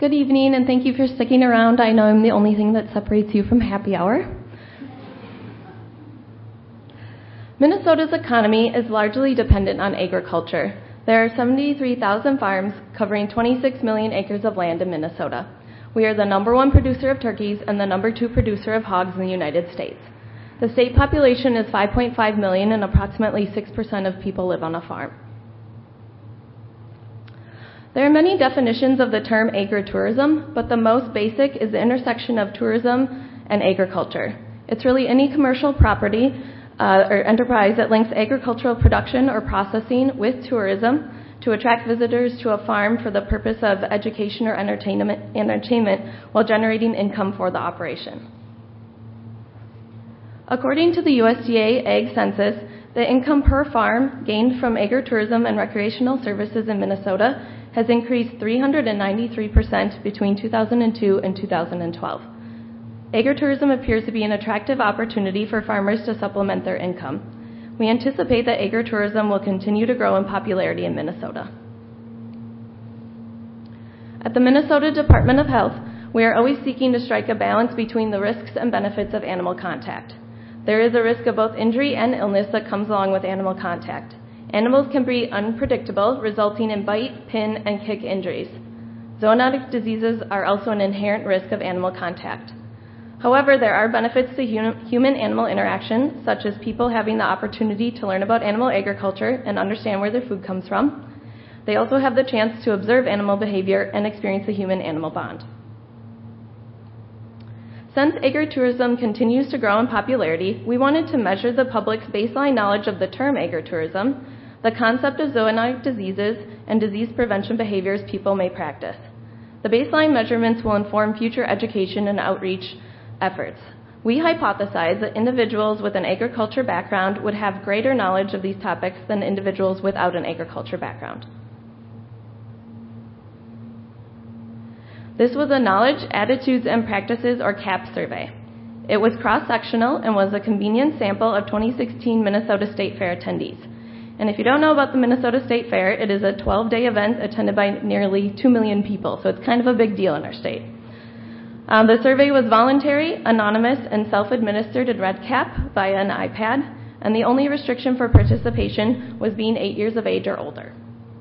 Good evening, and thank you for sticking around. I know I'm the only thing that separates you from happy hour. Minnesota's economy is largely dependent on agriculture. There are 73,000 farms covering 26 million acres of land in Minnesota. We are the #1 producer of turkeys and the #2 producer of hogs in the United States. The state population is 5.5 million, and approximately 6% of people live on a farm. There are many definitions of the term agritourism, but the most basic is the intersection of tourism and agriculture. It's really any commercial property or enterprise that links agricultural production or processing with tourism to attract visitors to a farm for the purpose of education or entertainment while generating income for the operation. According to the USDA Ag Census, the income per farm gained from agritourism and recreational services in Minnesota has increased 393% between 2002 and 2012. Agritourism appears to be an attractive opportunity for farmers to supplement their income. We anticipate that agritourism will continue to grow in popularity in Minnesota. At the Minnesota Department of Health, we are always seeking to strike a balance between the risks and benefits of animal contact. There is a risk of both injury and illness that comes along with animal contact. Animals can be unpredictable, resulting in bite, pin, and kick injuries. Zoonotic diseases are also an inherent risk of animal contact. However, there are benefits to human-animal interaction, such as people having the opportunity to learn about animal agriculture and understand where their food comes from. They also have the chance to observe animal behavior and experience the human-animal bond. Since agritourism continues to grow in popularity, we wanted to measure the public's baseline knowledge of the term agritourism, the concept of zoonotic diseases, and disease prevention behaviors people may practice. The baseline measurements will inform future education and outreach efforts. We hypothesize that individuals with an agriculture background would have greater knowledge of these topics than individuals without an agriculture background. This was a Knowledge, Attitudes, and Practices, or CAP survey. It was cross-sectional and was a convenient sample of 2016 Minnesota State Fair attendees. And if you don't know about the Minnesota State Fair, it is a 12-day event attended by nearly 2 million people, so it's kind of a big deal in our state. The survey was voluntary, anonymous, and self-administered in RedCap via an iPad, and the only restriction for participation was being 8 years of age or older.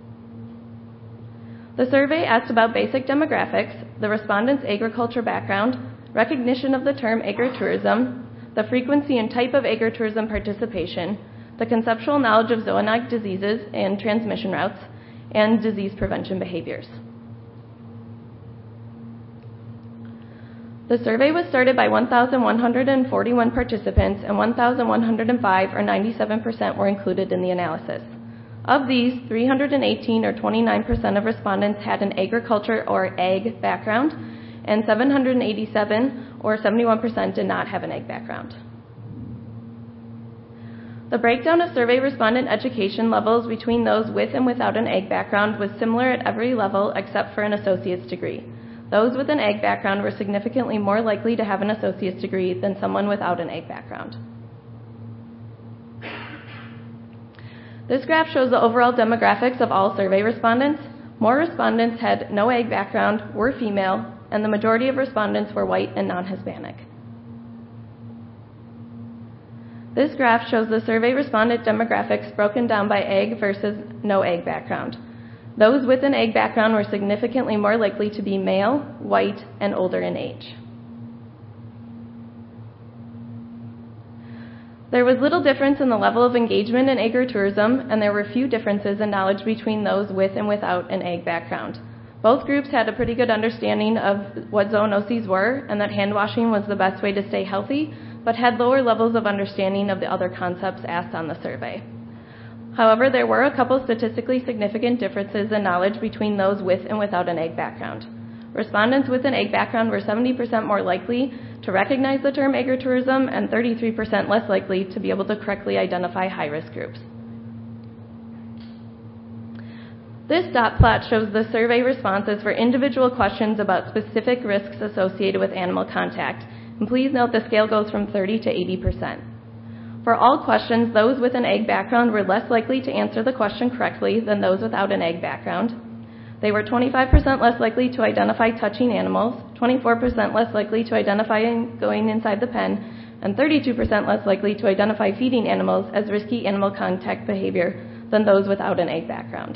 The survey asked about basic demographics, the respondent's agriculture background, recognition of the term agritourism, the frequency and type of agritourism participation, the conceptual knowledge of zoonotic diseases and transmission routes, and disease prevention behaviors. The survey was started by 1,141 participants, and 1,105, or 97%, were included in the analysis. Of these, 318, or 29%, of respondents had an agriculture or ag background, and 787, or 71%, did not have an ag background. The breakdown of survey respondent education levels between those with and without an ag background was similar at every level except for an associate's degree. Those with an ag background were significantly more likely to have an associate's degree than someone without an ag background. This graph shows the overall demographics of all survey respondents. More respondents had no ag background, were female, and the majority of respondents were white and non-Hispanic. This graph shows the survey respondent demographics broken down by ag versus no ag background. Those with an ag background were significantly more likely to be male, white, and older in age. There was little difference in the level of engagement in agritourism, and there were few differences in knowledge between those with and without an ag background. Both groups had a pretty good understanding of what zoonoses were and that hand washing was the best way to stay healthy, but had lower levels of understanding of the other concepts asked on the survey. However, there were a couple statistically significant differences in knowledge between those with and without an ag background. Respondents with an ag background were 70% more likely to recognize the term agritourism and 33% less likely to be able to correctly identify high-risk groups. This dot plot shows the survey responses for individual questions about specific risks associated with animal contact, and please note the scale goes from 30 to 80%. For all questions, those with an ag background were less likely to answer the question correctly than those without an ag background. They were 25% less likely to identify touching animals, 24% less likely to identify going inside the pen, and 32% less likely to identify feeding animals as risky animal contact behavior than those without an egg background.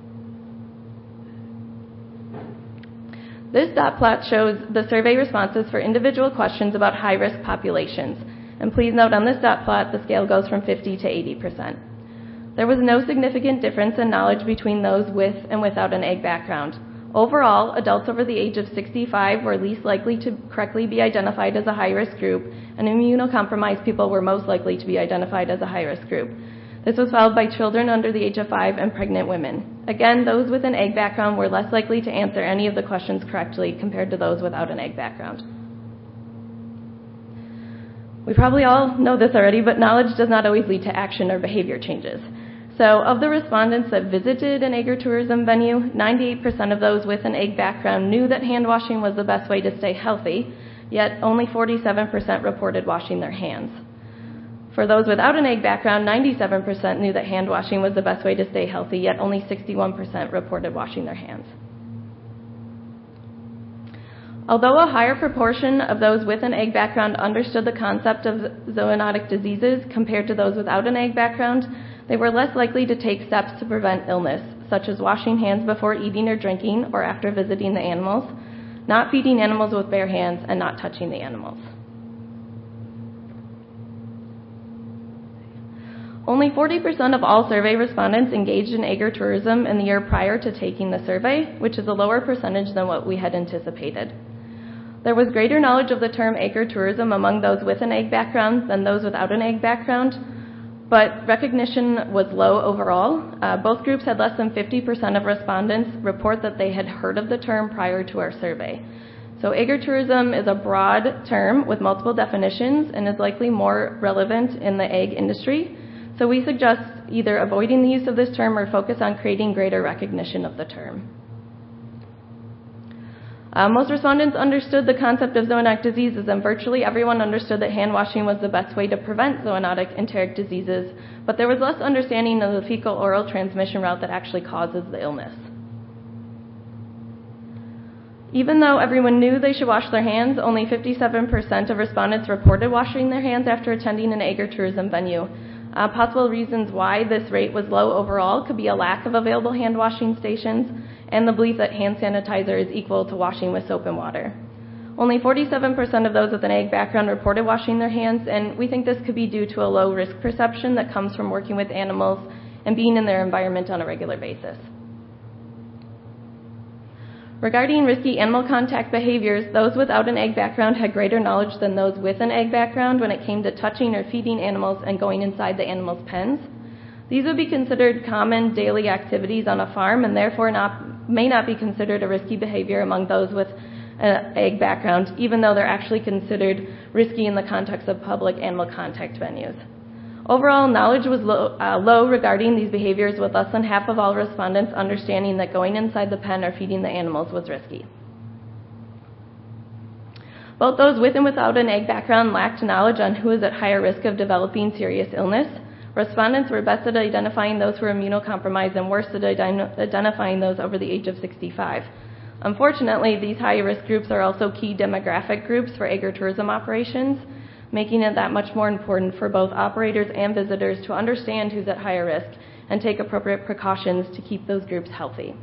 This dot plot shows the survey responses for individual questions about high-risk populations. And please note on this dot plot, the scale goes from 50 to 80%. There was no significant difference in knowledge between those with and without an egg background. Overall, adults over the age of 65 were least likely to correctly be identified as a high-risk group, and immunocompromised people were most likely to be identified as a high-risk group. This was followed by children under the age of 5 and pregnant women. Again, those with an egg background were less likely to answer any of the questions correctly compared to those without an egg background. We probably all know this already, but knowledge does not always lead to action or behavior changes. So of the respondents that visited an agritourism venue, 98% of those with an egg background knew that hand washing was the best way to stay healthy, yet only 47% reported washing their hands. For those without an egg background, 97% knew that hand washing was the best way to stay healthy, yet only 61% reported washing their hands. Although a higher proportion of those with an egg background understood the concept of zoonotic diseases compared to those without an egg background, they were less likely to take steps to prevent illness, such as washing hands before eating or drinking or after visiting the animals, not feeding animals with bare hands, and not touching the animals. Only 40% of all survey respondents engaged in agritourism in the year prior to taking the survey, which is a lower percentage than what we had anticipated. There was greater knowledge of the term agritourism among those with an egg background than those without an egg background, but recognition was low overall. Both groups had less than 50% of respondents report that they had heard of the term prior to our survey. So agritourism is a broad term with multiple definitions and is likely more relevant in the egg industry. So we suggest either avoiding the use of this term or focus on creating greater recognition of the term. Most respondents understood the concept of zoonotic diseases, and virtually everyone understood that hand washing was the best way to prevent zoonotic enteric diseases, but there was less understanding of the fecal-oral transmission route that actually causes the illness. Even though everyone knew they should wash their hands, only 57% of respondents reported washing their hands after attending an agritourism venue. Possible reasons why this rate was low overall could be a lack of available hand washing stations and the belief that hand sanitizer is equal to washing with soap and water. Only 47% of those with an egg background reported washing their hands, and we think this could be due to a low risk perception that comes from working with animals and being in their environment on a regular basis. Regarding risky animal contact behaviors, those without an egg background had greater knowledge than those with an egg background when it came to touching or feeding animals and going inside the animals' pens. These would be considered common daily activities on a farm and therefore may not be considered a risky behavior among those with an egg background, even though they're actually considered risky in the context of public animal contact venues. Overall, knowledge was low regarding these behaviors, with less than half of all respondents understanding that going inside the pen or feeding the animals was risky. Both those with and without an egg background lacked knowledge on who is at higher risk of developing serious illness. Respondents were best at identifying those who were immunocompromised and worst at identifying those over the age of 65. Unfortunately, these high-risk groups are also key demographic groups for agritourism operations, making it that much more important for both operators and visitors to understand who's at higher risk and take appropriate precautions to keep those groups healthy.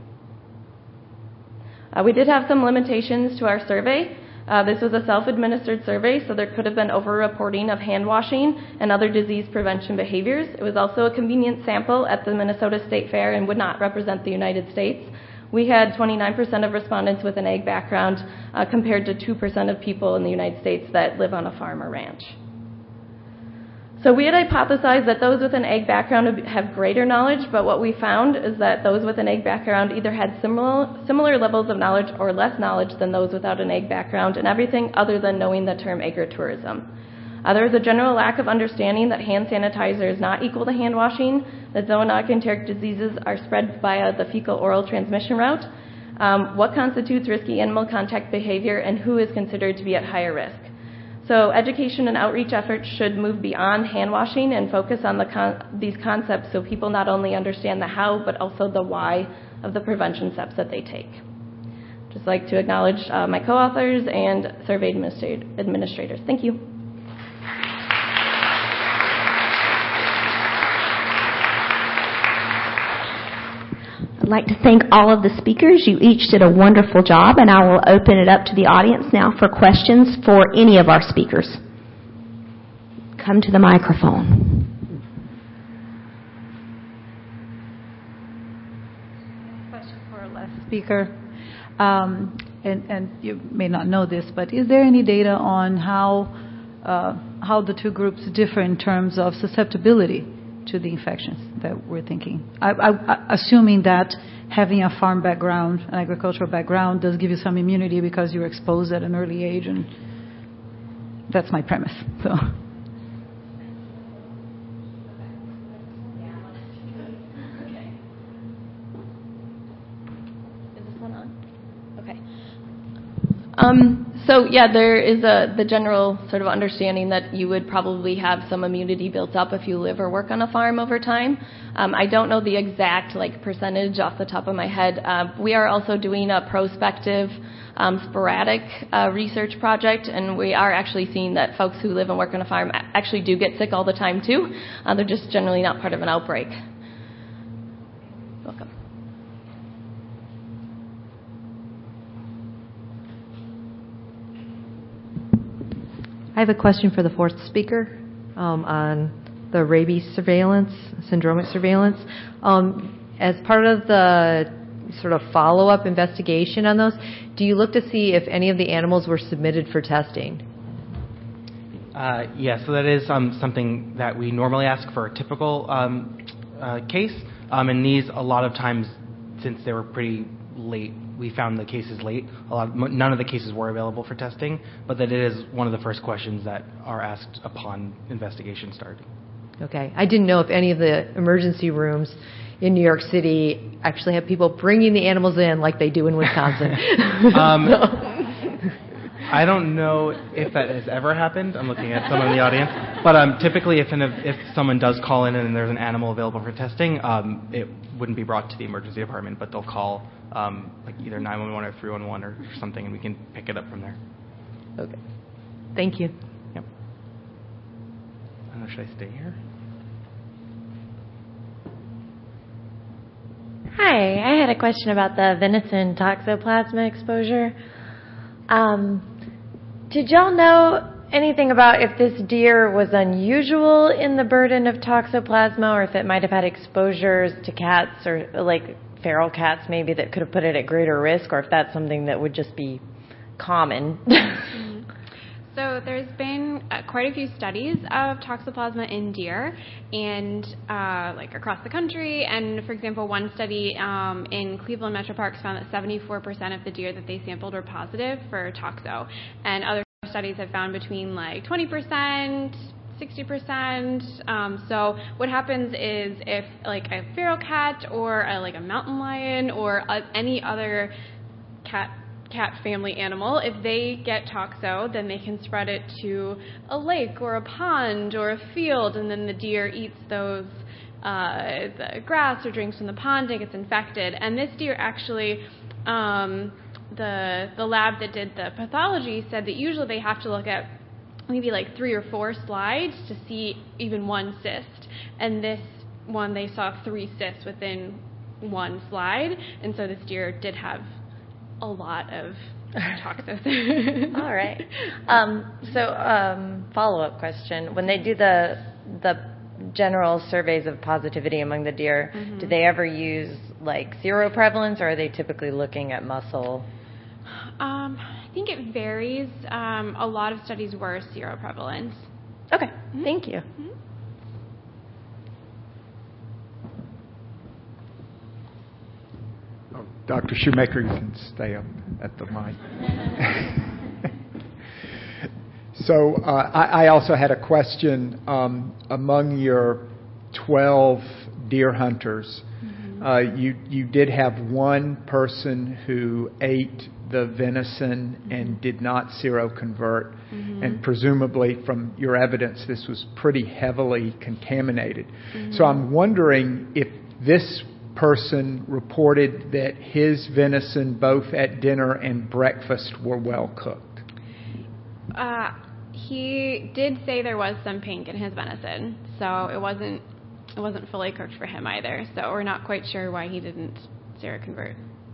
We did have some limitations to our survey. This was a self-administered survey, so there could have been over-reporting of hand washing and other disease prevention behaviors. It was also a convenient sample at the Minnesota State Fair and would not represent the United States. We had 29% of respondents with an egg background compared to 2% of people in the United States that live on a farm or ranch. So we had hypothesized that those with an egg background have greater knowledge, but what we found is that those with an egg background either had similar levels of knowledge or less knowledge than those without an egg background in everything other than knowing the term agritourism. There is a general lack of understanding that hand sanitizer is not equal to hand washing, that zoonotic enteric diseases are spread via the fecal-oral transmission route, what constitutes risky animal contact behavior, and who is considered to be at higher risk. So education and outreach efforts should move beyond hand washing and focus on these concepts so people not only understand the how but also the why of the prevention steps that they take. Just like to acknowledge my co-authors and survey administrators. Thank you. I'd like to thank all of the speakers. You each did a wonderful job, and I will open it up to the audience now for questions for any of our speakers. Come to the microphone. Question for our last speaker. And you may not know this, but is there any data on how the two groups differ in terms of susceptibility to the infections that we're thinking? Assuming that having a farm background, an agricultural background, does give you some immunity because you're exposed at an early age, and that's my premise. So. So yeah, there is the general sort of understanding that you would probably have some immunity built up if you live or work on a farm over time. I don't know the exact percentage off the top of my head. We are also doing a prospective sporadic research project, and we are actually seeing that folks who live and work on a farm actually do get sick all the time too. They're just generally not part of an outbreak. Welcome. I have a question for the fourth speaker on the rabies surveillance, syndromic surveillance. As part of the sort of follow-up investigation on those, do you look to see if any of the animals were submitted for testing? Yeah, so that is something that we normally ask for a typical case. And these, a lot of times, since they were pretty late, we found the cases late. None of the cases were available for testing, but that it is one of the first questions that are asked upon investigation starting. Okay. I didn't know if any of the emergency rooms in New York City actually have people bringing the animals in like they do in Wisconsin. I don't know if that has ever happened. I'm looking at someone in the audience. But typically if someone does call in and there's an animal available for testing, it wouldn't be brought to the emergency department, but they'll call either 911 or 311 or something, and we can pick it up from there. Okay. Thank you. Yep. I don't know, should I stay here? Hi, I had a question about the venison toxoplasma exposure. Did y'all know anything about if this deer was unusual in the burden of toxoplasma, or if it might have had exposures to cats or feral cats maybe that could have put it at greater risk, or if that's something that would just be common? So there's been quite a few studies of toxoplasma in deer, and across the country. And for example, one study in Cleveland Metro Parks found that 74% of the deer that they sampled were positive for toxo, and other studies have found between 20%, 60%. So what happens is if a feral cat or a mountain lion or any other cat family animal, if they get toxo, then they can spread it to a lake or a pond or a field, and then the deer eats those the grass or drinks from the pond and gets infected. And this deer actually, the lab that did the pathology said that usually they have to look at maybe 3 or 4 slides to see even one cyst. And this one, they saw 3 cysts within one slide, and so this deer did have a lot of toxicity. All right. Follow-up question. When they do the general surveys of positivity among the deer, do they ever use seroprevalence, or are they typically looking at muscle? I think it varies. A lot of studies were seroprevalence. Okay. Thank you. Dr. Shoemaker, you can stay up at the mic. So I also had a question. Among your 12 deer hunters, you did have one person who ate the venison and did not seroconvert, and presumably from your evidence this was pretty heavily contaminated. So I'm wondering if this person reported that his venison, both at dinner and breakfast, were well cooked. He did say there was some pink in his venison, so it wasn't fully cooked for him either. So we're not quite sure why he didn't seroconvert.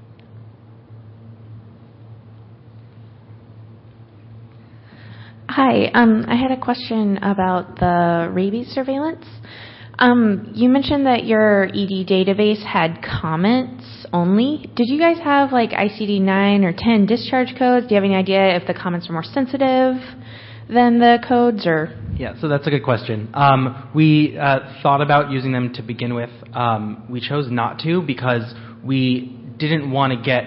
Hi, I had a question about the rabies surveillance. You mentioned that your ED database had comments only. Did you guys have like ICD-9 or 10 discharge codes? Do you have any idea if the comments are more sensitive than the codes, or? Yeah, so that's a good question. We thought about using them to begin with. We chose not to because we didn't want to get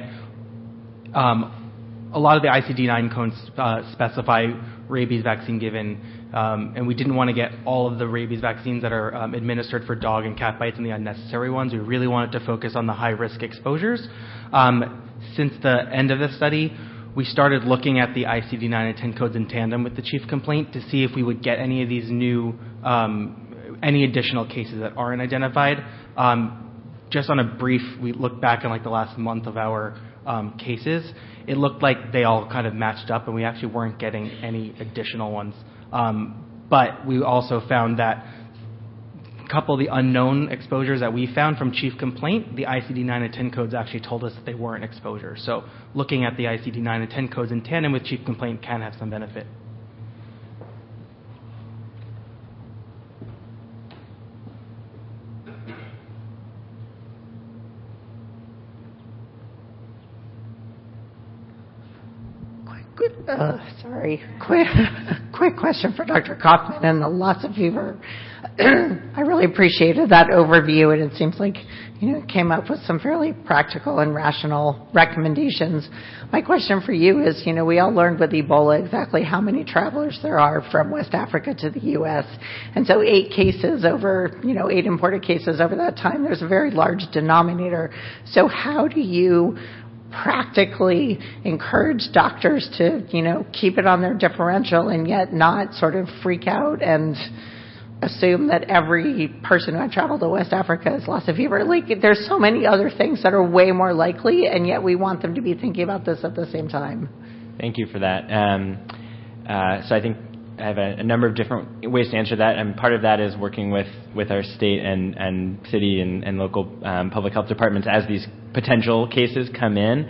a lot of the ICD-9 codes specify rabies vaccine given, and we didn't want to get all of the rabies vaccines that are administered for dog and cat bites and the unnecessary ones. We really wanted to focus on the high-risk exposures. Since the end of the study, we started looking at the ICD-9 and 10 codes in tandem with the chief complaint to see if we would get any of these new, any additional cases that aren't identified. Just on a brief, we looked back in like the last month of our cases. It looked like they all kind of matched up, and we actually weren't getting any additional ones. But we also found that a couple of the unknown exposures that we found from chief complaint, the ICD-9 and 10 codes actually told us that they weren't exposures. So looking at the ICD-9 and 10 codes in tandem with chief complaint can have some benefit. Quick question for Dr. Kaufman and the Lassa fever. I really appreciated that overview, and it seems like came up with some fairly practical and rational recommendations. My question for you is, we all learned with Ebola exactly how many travelers there are from West Africa to the U.S., and so 8 cases over, 8 imported cases over that time. There's a very large denominator. So how do you practically encourage doctors to, keep it on their differential and yet not sort of freak out and assume that every person who had traveled to West Africa has Lassa fever? Like, there's so many other things that are way more likely, and yet we want them to be thinking about this at the same time. Thank you for that. So I think I have a number of different ways to answer that, and part of that is working with our state and city and local public health departments as these potential cases come in.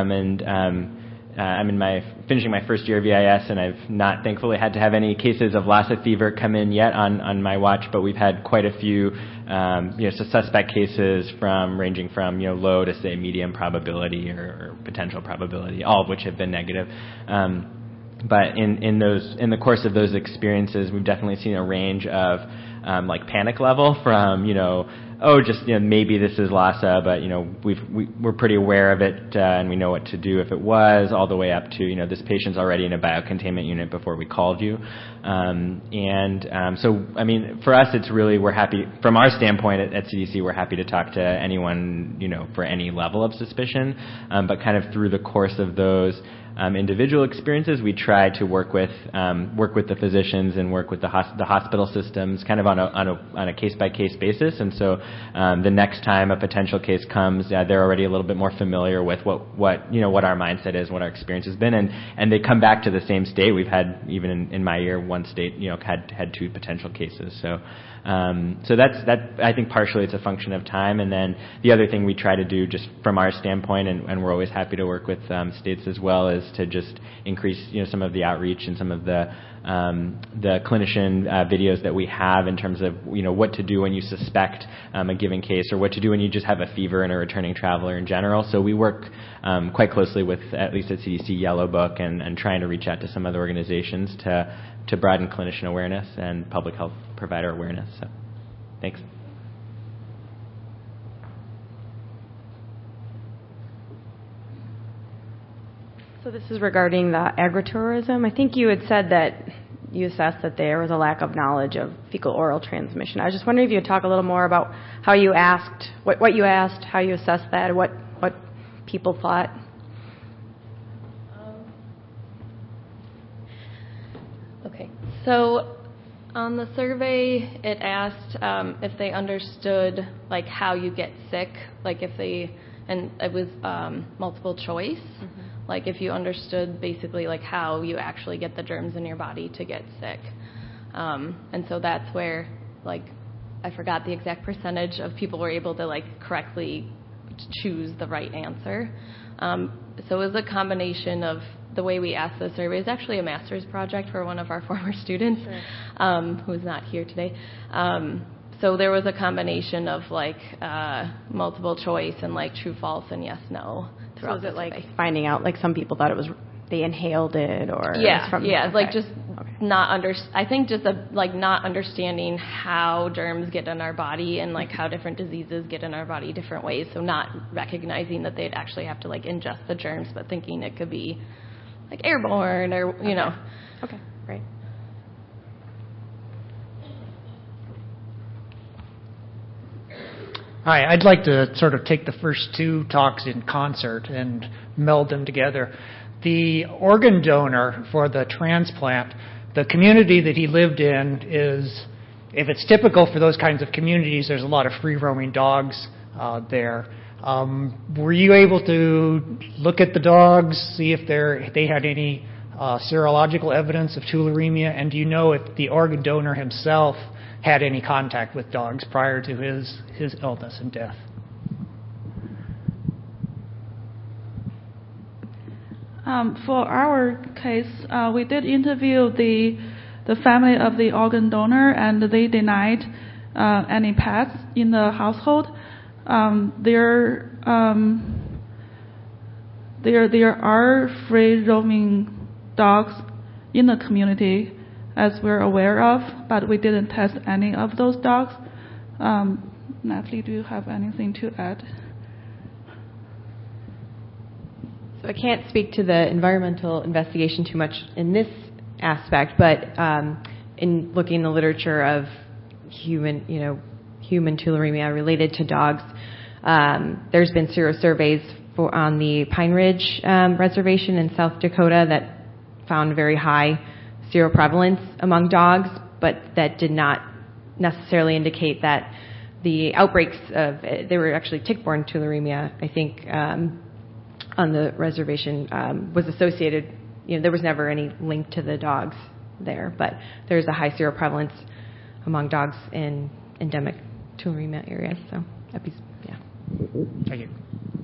I'm finishing my first year of EIS, and I've not thankfully had to have any cases of Lassa fever come in yet on my watch, but we've had quite a few suspect cases ranging from low to say medium probability or potential probability, all of which have been negative. But in the course of those experiences, we've definitely seen a range of panic level from maybe this is Lassa, but we're pretty aware of it and we know what to do if it was, all the way up to this patient's already in a biocontainment unit before we called you. So I mean, for us, it's really, we're happy from our standpoint at CDC. We're happy to talk to anyone for any level of suspicion, but kind of through the course of those individual experiences, we try to work with the physicians and work with the hospital systems kind of on a case-by-case basis. And so the next time a potential case comes, they're already a little bit more familiar with what our mindset is, what our experience has been, and they come back to the same state. We've had, even in my year, one state had 2 potential cases. So that's I think partially it's a function of time, and then the other thing we try to do just from our standpoint, and we're always happy to work with states as well, is to just increase some of the outreach and some of the clinician videos that we have in terms of what to do when you suspect a given case, or what to do when you just have a fever in a returning traveler in general. So we work quite closely with, at least at CDC, Yellow Book, and trying to reach out to some other organizations to broaden clinician awareness and public health provider awareness. So thanks. So this is regarding the agritourism. I think you had said that you assessed that there was a lack of knowledge of fecal-oral transmission. I was just wondering if you could talk a little more about how you asked, what you asked, how you assessed that, what people thought. Okay. So On the survey, it asked if they understood like how you get sick, like if they, and it was multiple choice, like if you understood basically like how you actually get the germs in your body to get sick. And so that's where, like, I forgot the exact percentage of people were able to like correctly choose the right answer. So it was a combination of the way we asked the survey. It's actually a master's project for one of our former students, who's not here today. So there was a combination of like multiple choice and like true, false, and yes, no throughout the survey. Like finding out, like some people thought it was they inhaled it, or like just not I think just like not understanding how germs get in our body and like how different diseases get in our body different ways. So not recognizing that they'd actually have to like ingest the germs, but thinking it could be like airborne or you know. Okay, great. Hi, I'd like to sort of take the first two talks in concert and meld them together. The organ donor for the transplant, the community that he lived in is, if it's typical for those kinds of communities, there's a lot of free-roaming dogs there. Were you able to look at the dogs, see if they had any serological evidence of tularemia, and do you know if the organ donor himself had any contact with dogs prior to his illness and death? For our case, we did interview the family of the organ donor, and they denied any pets in the household. There are free-roaming dogs in the community, as we're aware of, but we didn't test any of those dogs. Natalie, do you have anything to add? So I can't speak to the environmental investigation too much in this aspect, but in looking in the literature of human tularemia related to dogs, there's been serosurveys on the Pine Ridge Reservation in South Dakota that found very high seroprevalence among dogs, but that did not necessarily indicate that the outbreaks they were actually tick-borne tularemia, I think, on the reservation was associated, there was never any link to the dogs there, but there's a high seroprevalence among dogs in endemic tularemia areas. So, yeah. Thank you.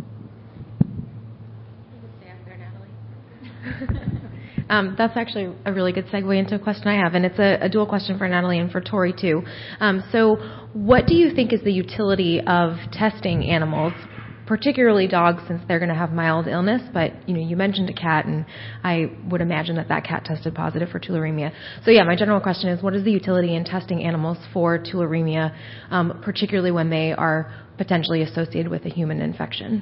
That's actually a really good segue into a question I have, and it's a dual question for Natalie and for Tori too. So what do you think is the utility of testing animals, particularly dogs, since they're going to have mild illness? But you mentioned a cat, and I would imagine that cat tested positive for tularemia. So yeah, my general question is, what is the utility in testing animals for tularemia, particularly when they are potentially associated with a human infection?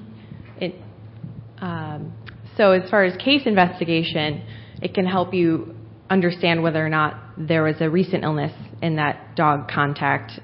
So as far as case investigation, it can help you understand whether or not there was a recent illness in that dog contact.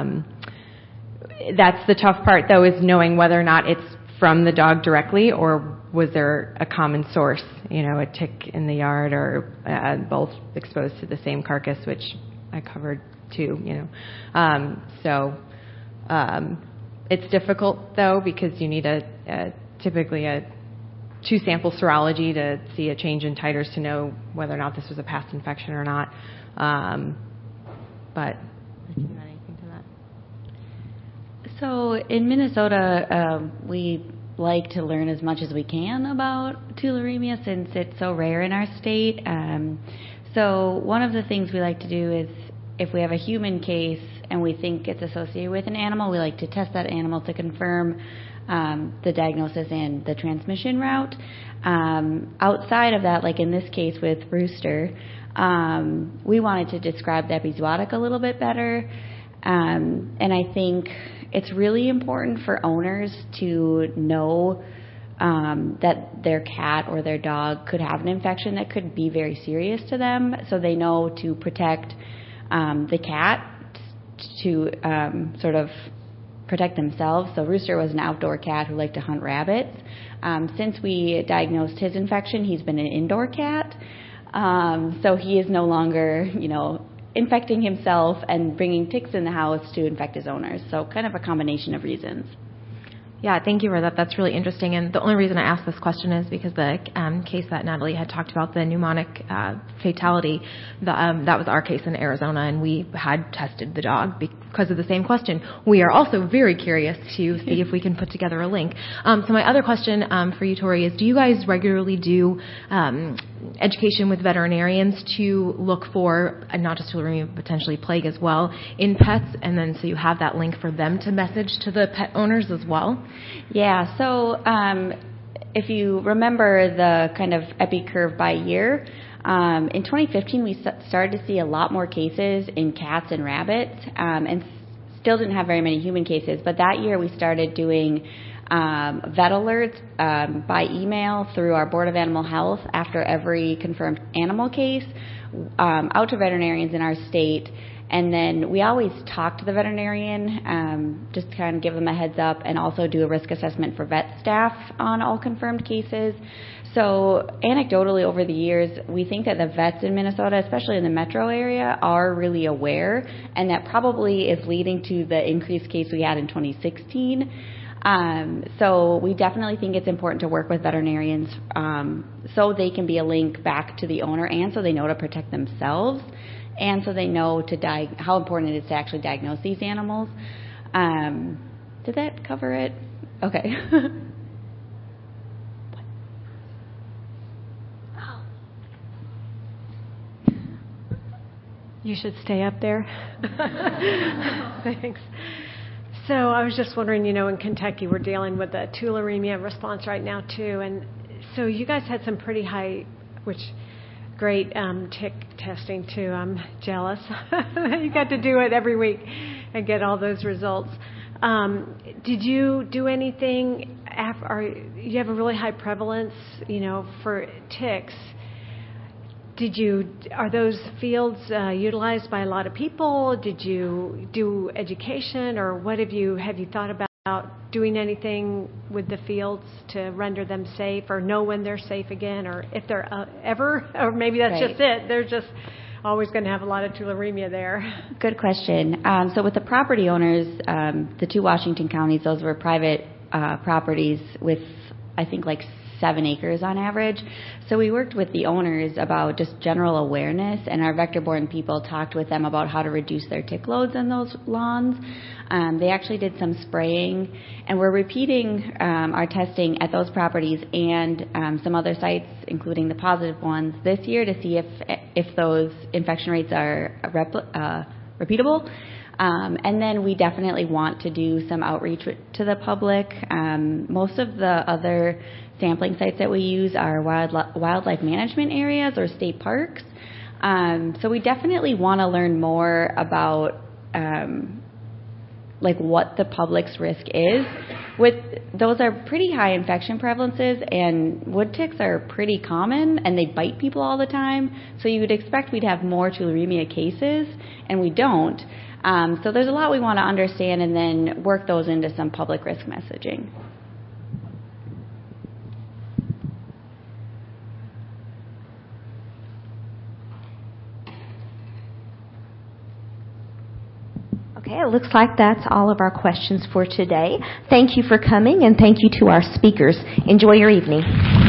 That's the tough part, though, is knowing whether or not it's from the dog directly, or was there a common source, a tick in the yard, or both exposed to the same carcass, which I covered too, So it's difficult, though, because you need typically a 2-sample serology to see a change in titers to know whether or not this was a past infection or not. But if you have anything to that. So in Minnesota, we like to learn as much as we can about tularemia since it's so rare in our state. So one of the things we like to do is, if we have a human case and we think it's associated with an animal, we like to test that animal to confirm the diagnosis and the transmission route. Outside of that, like in this case with Rooster, we wanted to describe the epizootic a little bit better. And I think it's really important for owners to know that their cat or their dog could have an infection that could be very serious to them, so they know to protect the cat, to sort of protect themselves. So Rooster was an outdoor cat who liked to hunt rabbits. Since we diagnosed his infection, he's been an indoor cat. So he is no longer, infecting himself and bringing ticks in the house to infect his owners. So kind of a combination of reasons. Yeah, thank you for that. That's really interesting. And the only reason I asked this question is because the case that Natalie had talked about, the pneumonic fatality, that was our case in Arizona, and we had tested the dog because of the same question. We are also very curious to see if we can put together a link. So my other question for you, Tori, is do you guys regularly do education with veterinarians to look for not just tularemia, but potentially plague as well in pets, and then so you have that link for them to message to the pet owners as well? Yeah, so if you remember the kind of epi curve by year, in 2015 we started to see a lot more cases in cats and rabbits, and still didn't have very many human cases, but that year we started doing vet alerts by email through our Board of Animal Health after every confirmed animal case out to veterinarians in our state. And then we always talk to the veterinarian, just to kind of give them a heads up, and also do a risk assessment for vet staff on all confirmed cases. So anecdotally over the years, we think that the vets in Minnesota, especially in the metro area, are really aware, and that probably is leading to the increased case we had in 2016. So we definitely think it's important to work with veterinarians so they can be a link back to the owner, and so they know to protect themselves, and so they know how important it is to actually diagnose these animals. Did that cover it? Okay. You should stay up there. Thanks. So I was just wondering, in Kentucky we're dealing with the tularemia response right now too, and so you guys had some pretty high, great tick testing too. I'm jealous. You got to do it every week and get all those results. Did you do anything? You have a really high prevalence, for ticks. Are those fields utilized by a lot of people? Did you do education, or what have you thought about doing anything with the fields to render them safe, or know when they're safe again, or if they're ever, or maybe that's just it. They're just always going to have a lot of tularemia there. Good question. So with the property owners, the two Washington counties, those were private properties with, I think, 7 acres on average. So we worked with the owners about just general awareness, and our vector-borne people talked with them about how to reduce their tick loads in those lawns. They actually did some spraying, and we're repeating our testing at those properties and some other sites, including the positive ones, this year to see if those infection rates are repeatable. And then we definitely want to do some outreach to the public. Most of the other sampling sites that we use are wildlife management areas or state parks. So we definitely want to learn more about what the public's risk is. Those are pretty high infection prevalences, and wood ticks are pretty common, and they bite people all the time. So you would expect we'd have more tularemia cases, and we don't. So there's a lot we want to understand and then work those into some public risk messaging. Okay, it looks like that's all of our questions for today. Thank you for coming, and thank you to our speakers. Enjoy your evening.